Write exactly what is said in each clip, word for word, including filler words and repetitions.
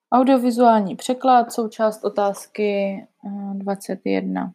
Audiovizuální překlad, součást otázky dvacet jedna.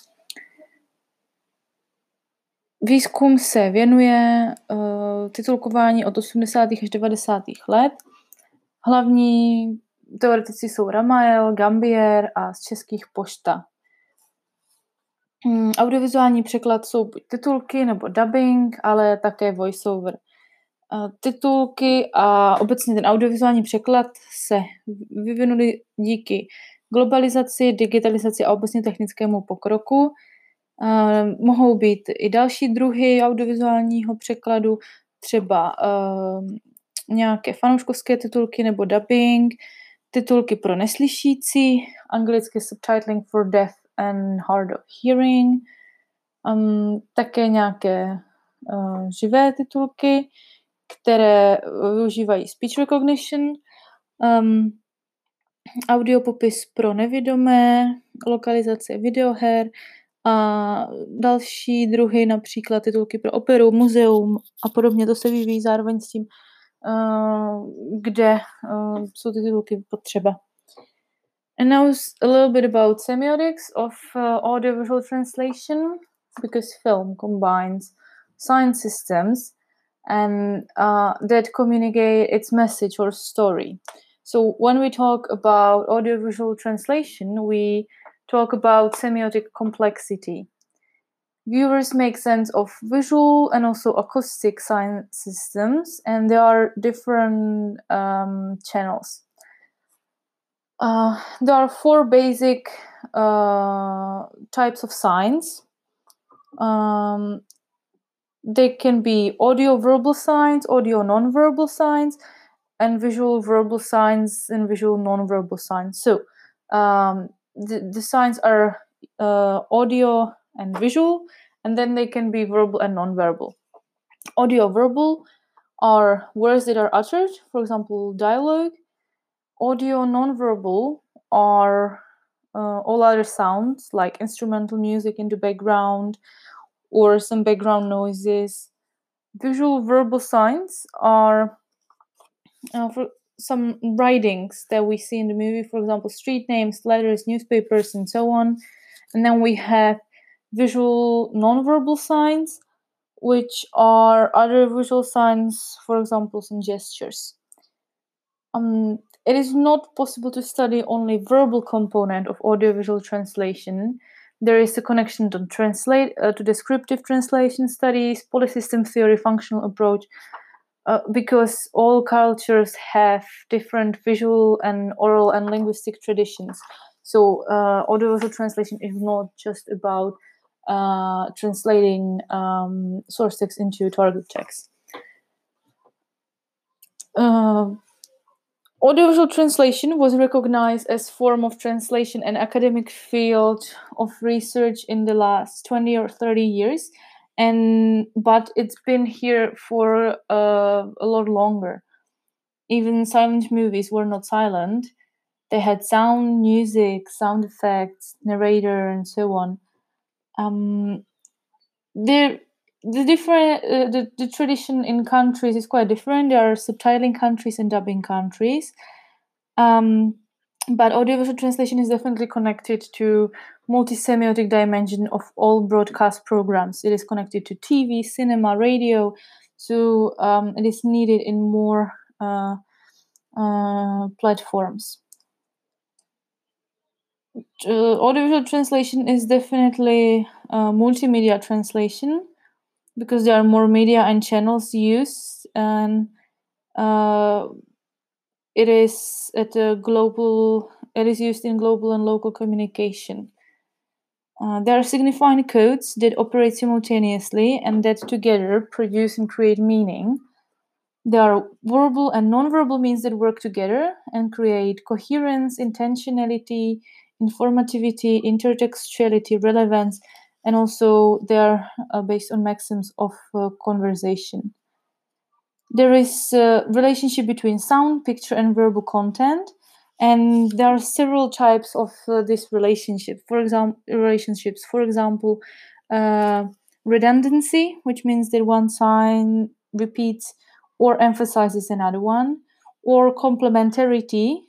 Výzkum se věnuje uh, titulkování od osmdesátých až devadesátých let. Hlavní teoretici jsou Ramael, Gambier a z českých Pošta. Um, audiovizuální překlad jsou buď titulky nebo dubbing, ale také voiceover. Uh, titulky a obecně ten audiovizuální překlad se vyvinuly díky globalizaci, digitalizaci a obecně technickému pokroku. Uh, mohou být i další druhy audiovizuálního překladu, třeba uh, nějaké fanouškovské titulky nebo dubbing, titulky pro neslyšící, anglicky subtitling for deaf and hard of hearing, um, také nějaké uh, živé titulky, které využívají speech recognition, um, audiopopis pro nevidomé, lokalizace videoher a další druhy, například titulky pro operu, muzeum a podobně. To se vyvíjí zároveň s tím, uh, kde uh, jsou ty titulky potřeba. And now a little bit about semiotics of uh, audiovisual translation, because film combines science systems and uh, that communicate its message or story. So when we talk about audiovisual translation, we talk about semiotic complexity. Viewers make sense of visual and also acoustic sign systems, and there are different um, channels. Uh, there are four basic uh, types of signs. Um, they can be audio-verbal signs, audio-non-verbal signs, and visual-verbal signs and visual non-verbal signs. So um, the, the signs are uh, audio and visual, and then they can be verbal and non-verbal. Audio-verbal are words that are uttered, for example, dialogue. Audio non-verbal are uh, all other sounds, like instrumental music in the background or some background noises. Visual verbal signs are uh, for some writings that we see in the movie, for example, street names, letters, newspapers, and so on. And then we have visual non-verbal signs, which are other visual signs, for example, some gestures. Um, it is not possible to study only verbal component of audiovisual translation. There is a connection to translate uh, to descriptive translation studies, polysystem theory, functional approach, uh, because all cultures have different visual and oral and linguistic traditions. So uh, audiovisual translation is not just about uh, translating um, source text into target text. Uh, Audiovisual translation was recognized as form of translation and academic field of research in the last twenty or thirty years, and but it's been here for uh, a lot longer. Even silent movies were not silent. They had sound, music, sound effects, narrator, and so on. Um, there the different uh, the, the tradition in countries is quite different. There are subtitling countries and dubbing countries, um, but audiovisual translation is definitely connected to multi-semiotic dimension of all broadcast programs. It is connected to T V, cinema, radio, so um, it is needed in more uh, uh, platforms. Uh, audiovisual translation is definitely uh, multimedia translation, because there are more media and channels used, and uh, it is at a global. It is used in global and local communication. Uh, there are signifying codes that operate simultaneously and that together produce and create meaning. There are verbal and non-verbal means that work together and create coherence, intentionality, informativity, intertextuality, relevance, and also they are uh, based on maxims of uh, conversation. There is a relationship between sound, picture, and verbal content, and there are several types of uh, this relationship. For example, relationships. For example, uh, redundancy, which means that one sign repeats or emphasizes another one, or complementarity,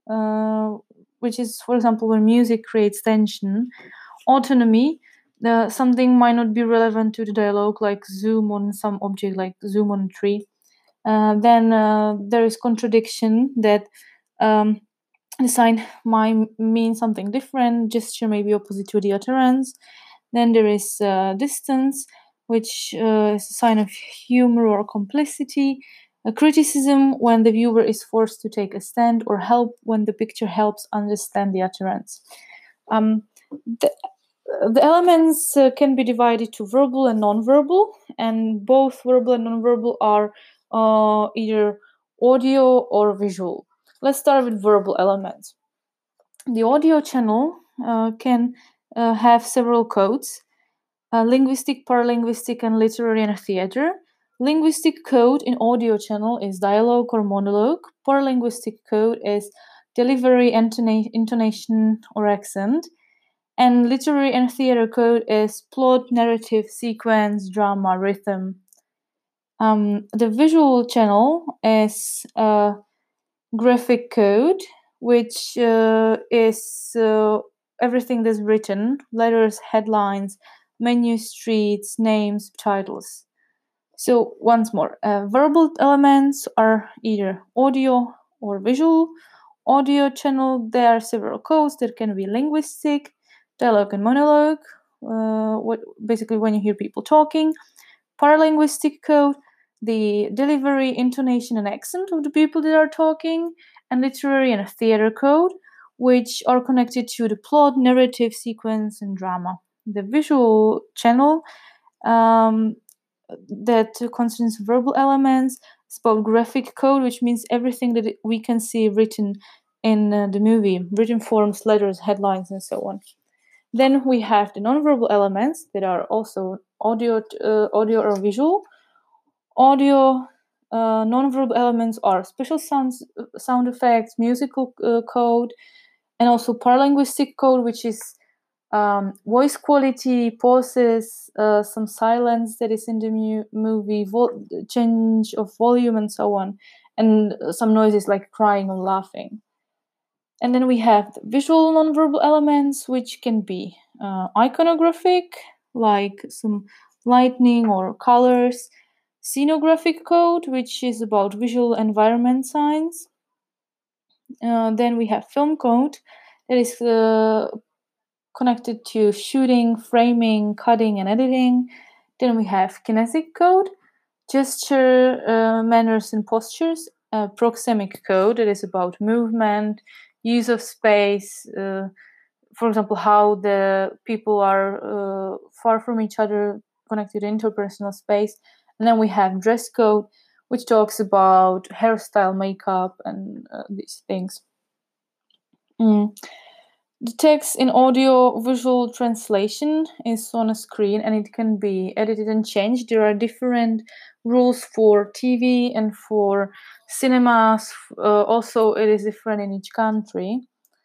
uh, which is, for example, when music creates tension. Autonomy, uh, something might not be relevant to the dialogue, like zoom on some object, like zoom on a tree. Uh, then uh, there is contradiction, that um, the sign might mean something different, gesture may be opposite to the utterance. Then there is uh, distance, which uh, is a sign of humor or complicity. A criticism, when the viewer is forced to take a stand, or help, when the picture helps understand the utterance. Um, the, the elements uh, can be divided to verbal and non-verbal, and both verbal and non-verbal are uh, either audio or visual. Let's start with verbal elements. The audio channel uh, can uh, have several codes: uh, linguistic, paralinguistic, and literary and theater. Linguistic code in audio channel is dialogue or monologue. Paralinguistic code is delivery, intona- intonation, or accent. And literary and theater code is plot, narrative, sequence, drama, rhythm. Um, the visual channel is uh, graphic code, which uh, is uh, everything that's written: letters, headlines, menu, streets, names, titles. So once more, uh, verbal elements are either audio or visual. Audio channel, there are several codes. There can be linguistic, dialogue and monologue, uh, what basically when you hear people talking. Paralinguistic code, the delivery, intonation, and accent of the people that are talking. And literary and theater code, which are connected to the plot, narrative, sequence, and drama. The visual channel, um, that concerns verbal elements, is about graphic code, which means everything that it- we can see written in uh, the movie, written forms, letters, headlines, and so on. Then we have the non-verbal elements that are also audio, uh, audio or visual. Audio uh, non-verbal elements are special sounds, sound effects, musical uh, code, and also paralinguistic code, which is um, voice quality, pauses, uh, some silence that is in the mu- movie, vo- change of volume, and so on, and some noises like crying or laughing. And then we have the visual nonverbal elements, which can be uh, iconographic, like some lightning or colors; scenographic code, which is about visual environment signs. Uh, then we have film code, that is uh, connected to shooting, framing, cutting, and editing. Then we have kinetic code, gesture, uh, manners, and postures. Uh, proxemic code, that is about movement, use of space, uh, for example, how the people are uh, far from each other, connected to interpersonal space. And then we have dress code, which talks about hairstyle, makeup, and uh, these things. Mm. The text in audio visual translation is on a screen, and it can be edited and changed. There are different rules for T V and for cinemas. Uh, also, it is different in each country.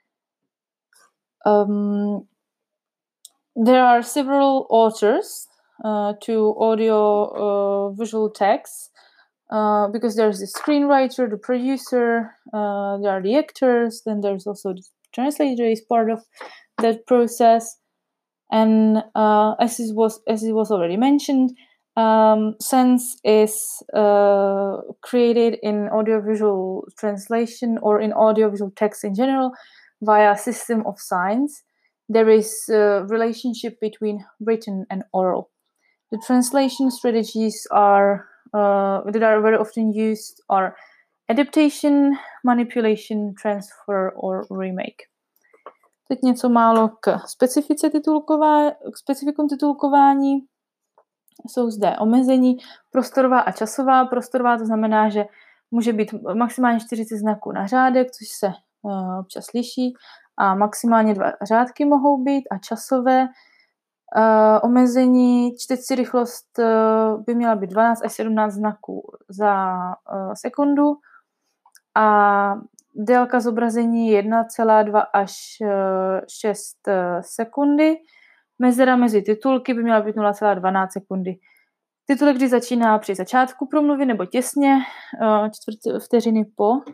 Um, there are several authors uh, to audio uh, visual text, uh, because there's the screenwriter, the producer, uh, there are the actors, then there's also the translator is part of that process. And uh, as it was as it was already mentioned, um, sense is uh, created in audiovisual translation or in audiovisual text in general via a system of signs. There is a relationship between written and oral. The translation strategies are uh, that are very often used are adaptation, manipulation, transfer, or remake. Teď něco málo k specifice titulková, k specifikům titulkování. Jsou zde omezení prostorová a časová. Prostorová to znamená, že může být maximálně čtyřicet znaků na řádek, což se uh, občas liší, a maximálně dva řádky mohou být. A časové uh, omezení, čtecí rychlost uh, by měla být dvanáct až sedmnáct znaků za uh, sekundu a délka zobrazení jedna celá dva až šest sekundy. Mezera mezi titulky by měla být nula celá dvanáct sekundy. Titulek vždy začíná při začátku promluvy nebo těsně čtvrt vteřiny po.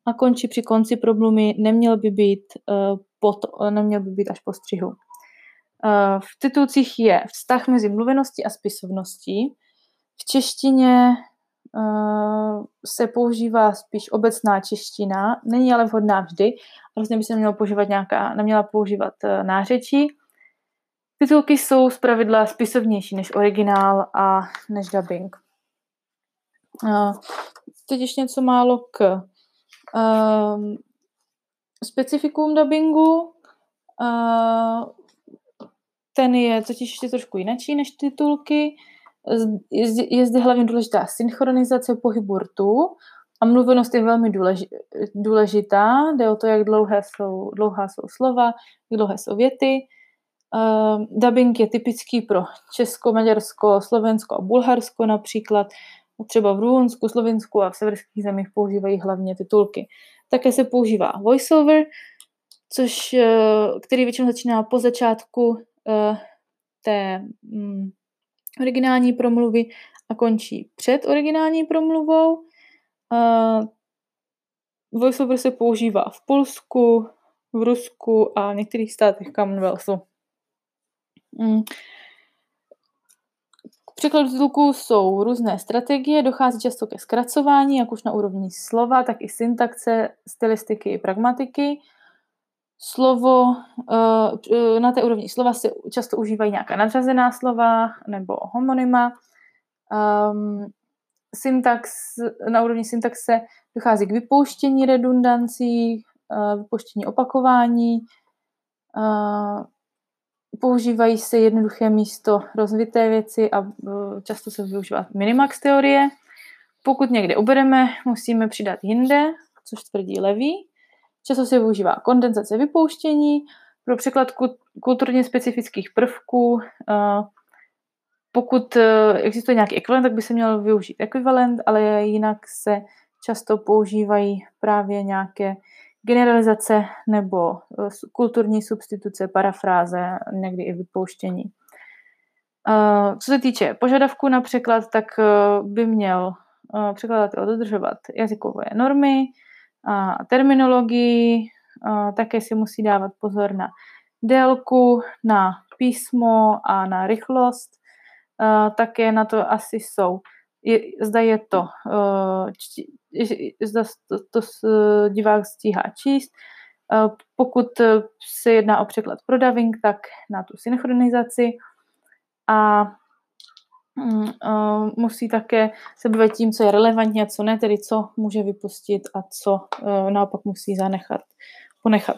a končí při konci promluvy, neměl by být, uh, pot, neměl by být až po střihu. Uh, v titulcích je vztah mezi mluveností a spisovností. V češtině uh, se používá spíš obecná čeština, není ale vhodná vždy, vlastně by se neměla používat nějaká, neměla používat uh, nářečí. Titulky jsou zpravidla spisovnější než originál a než dubbing. Uh, teď ještě něco málo k uh, specifikům dubbingu. Uh, ten je totiž ještě trošku jinačí než titulky. Je, je zde hlavně důležitá synchronizace pohybu rtů a mluvenost je velmi důleži, důležitá. Jde o to, jak dlouhé jsou, dlouhá jsou slova, jak dlouhé jsou věty. Uh, dubbing je typický pro Česko, Maďarsko, Slovensko a Bulharsko například. Třeba v Rumunsku, Slovinsku a v severských zemích používají hlavně titulky. Také se používá voiceover, což, uh, který většinou začíná po začátku uh, té um, originální promluvy a končí před originální promluvou. Uh, voiceover se používá v Polsku, v Rusku a v některých státech Commonwealthu. K překladu titulků jsou různé strategie, dochází často ke zkracování, jak už na úrovni slova, tak i syntaxe, stylistiky i pragmatiky. Slovo, na té úrovni slova se často užívají nějaká nadřazená slova nebo homonyma. Syntax, na úrovni syntaxe dochází k vypouštění redundancí, vypouštění opakování. Používají se jednoduché místo rozvité věci a často se využívá minimax teorie. Pokud někde ubereme, musíme přidat jinde, což tvrdí Levy. Často se využívá kondenzace vypouštění. Pro překlad kulturně specifických prvků, pokud existuje nějaký ekvivalent, tak by se měl využít ekvivalent, ale jinak se často používají právě nějaké generalizace nebo kulturní substituce, parafráze, někdy i vypouštění. Co se týče požadavku na překlad, tak by měl překladatel dodržovat jazykové normy a terminologii, také si musí dávat pozor na délku, na písmo a na rychlost. Také na to asi jsou, je, zda je to, zda to, to divák stíhá číst. Pokud se jedná o překlad pro dubbing, tak na tu synchronizaci a musí také se bavit tím, co je relevantní a co ne, tedy co může vypustit a co naopak musí zanechat, ponechat.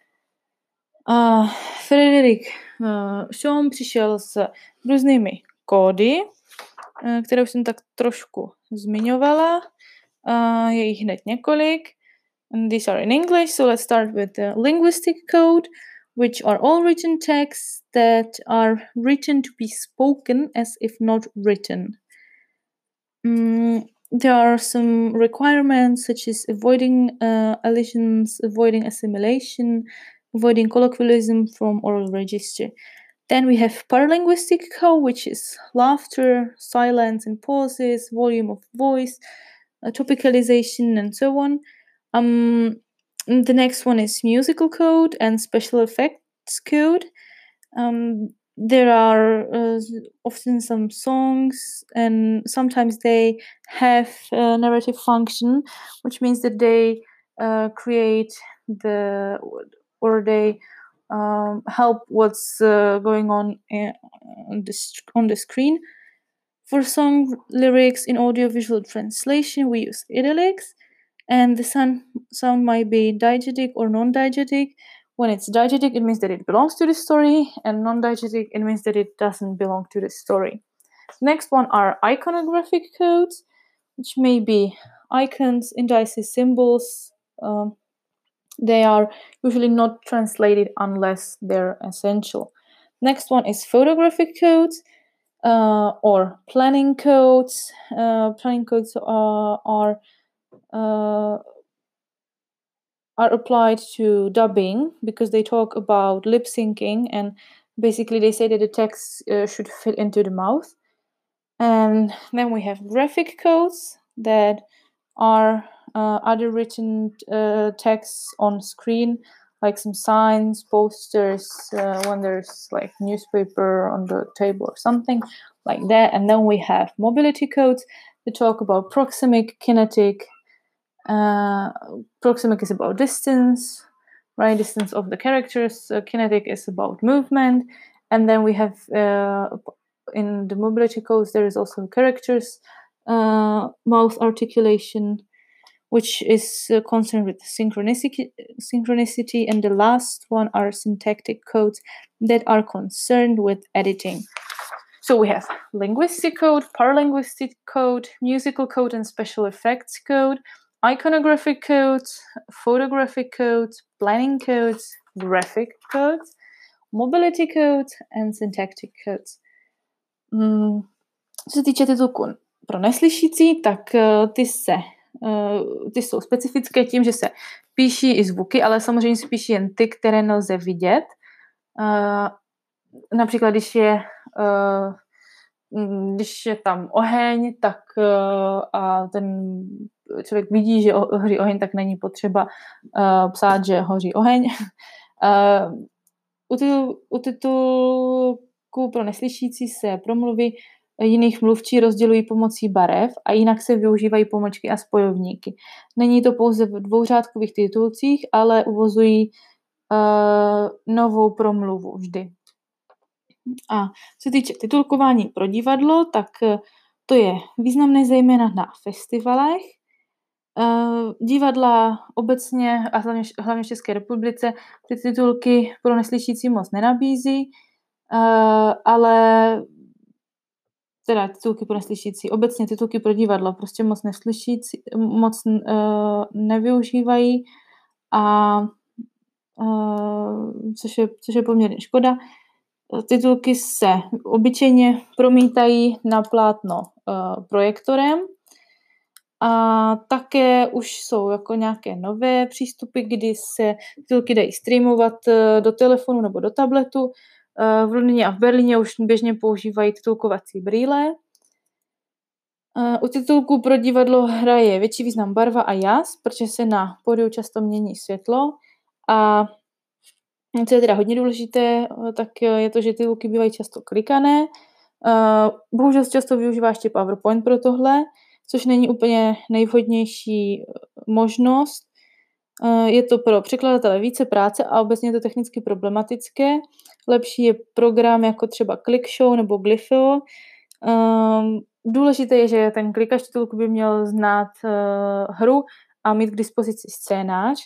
Uh, Frederik uh, Schoen přišel s různými kódy, uh, které už jsem tak trošku zmiňovala. Uh, je jich hned několik. And these are in English, so let's start with the linguistic code, which are all written texts that are written to be spoken as if not written. Mm, there are some requirements such as avoiding uh, elisions, avoiding assimilation, avoiding colloquialism from oral register. Then we have paralinguistic code, which is laughter, silence and pauses, volume of voice, uh, topicalization and so on. Um, the next one is musical code and special effects code. Um, there are uh, often some songs and sometimes they have a narrative function, which means that they uh, create the or they um, help what's uh, going on in, on, the, on the screen. For song lyrics in audiovisual translation, we use italics, and the sound, sound might be diegetic or non-diegetic. When it's diegetic, it means that it belongs to the story, and non-diegetic, it means that it doesn't belong to the story. Next one are iconographic codes, which may be icons, indices, symbols. Um, they are usually not translated unless they're essential. Next one is photographic codes uh, or planning codes. Uh, planning codes are, are uh, are applied to dubbing because they talk about lip syncing, and basically they say that the text uh, should fit into the mouth. And then we have graphic codes that are uh, other written uh, texts on screen, like some signs, posters, uh, when there's like newspaper on the table or something like that. And then we have mobility codes that talk about proxemic, kinetic. Uh, proxemic is about distance, right? Distance of the characters. Uh, kinetic is about movement. And then we have, uh, in the mobility codes, there is also characters, uh, mouth articulation, which is uh, concerned with synchronicity, synchronicity. And the last one are syntactic codes that are concerned with editing. So we have linguistic code, paralinguistic code, musical code and special effects code, iconographic codes, photographic codes, planning codes, graphic codes, mobility codes and syntactic codes. Hmm. Co se týče titulků pro neslyšící, tak uh, ty se uh, ty jsou specifické tím, že se píší i zvuky, ale samozřejmě se píší jen ty, které nelze vidět. Uh, například, když je uh, když je tam oheň, tak uh, a ten člověk vidí, že hoří oheň, tak není potřeba uh, psát, že hoří oheň. Uh, u, titul, u titulků pro neslyšící se promluvy jiných mluvčí rozdělují pomocí barev a jinak se využívají pomlčky a spojovníky. Není to pouze v dvouřádkových titulcích, ale uvozují uh, novou promluvu vždy. A co se týče titulkování pro divadlo, tak to je významné zejména na festivalech. Uh, divadla obecně a hlavně, hlavně v České republice ty titulky pro neslyšící moc nenabízí, uh, ale teda titulky pro neslyšící, obecně titulky pro divadlo prostě moc neslyšící, moc uh, nevyužívají, a uh, což, je, což je poměrně škoda. Titulky se obyčejně promítají na plátno uh, projektorem a také už jsou jako nějaké nové přístupy, kdy se titulky dají streamovat uh, do telefonu nebo do tabletu. Uh, v Londýně a v Berlíně už běžně používají titulkovací brýle. Uh, u titulků pro divadlo hraje větší význam barva a jas, protože se na pódiu často mění světlo. A co je teda hodně důležité, tak je to, že titulky bývají často klikané. Bohužel často využívá ještě PowerPoint pro tohle, což není úplně nejvhodnější možnost. Je to pro překladatele více práce a obecně je to technicky problematické. Lepší je program jako třeba ClickShow nebo Glypheo. Důležité je, že ten klikač titulku by měl znát hru a mít k dispozici scénář.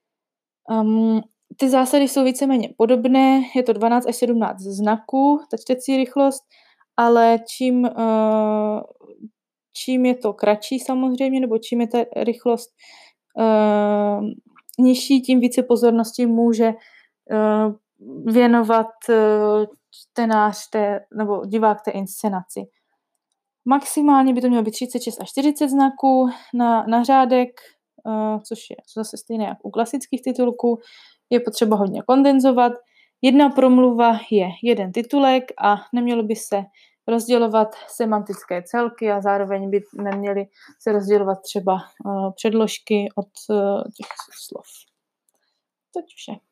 Ty zásady jsou víceméně podobné, je to dvanáct až sedmnáct znaků, ta čtecí rychlost, ale čím, uh, čím je to kratší samozřejmě, nebo čím je ta rychlost uh, nižší, tím více pozornosti může uh, věnovat uh, čtenář té, nebo divák té inscenaci. Maximálně by to mělo být třicet šest až čtyřicet znaků na, na řádek, uh, což je zase stejné jako u klasických titulků. Je potřeba hodně kondenzovat. Jedna promluva je jeden titulek a nemělo by se rozdělovat semantické celky a zároveň by neměly se rozdělovat třeba uh, předložky od uh, těch slov. To je vše.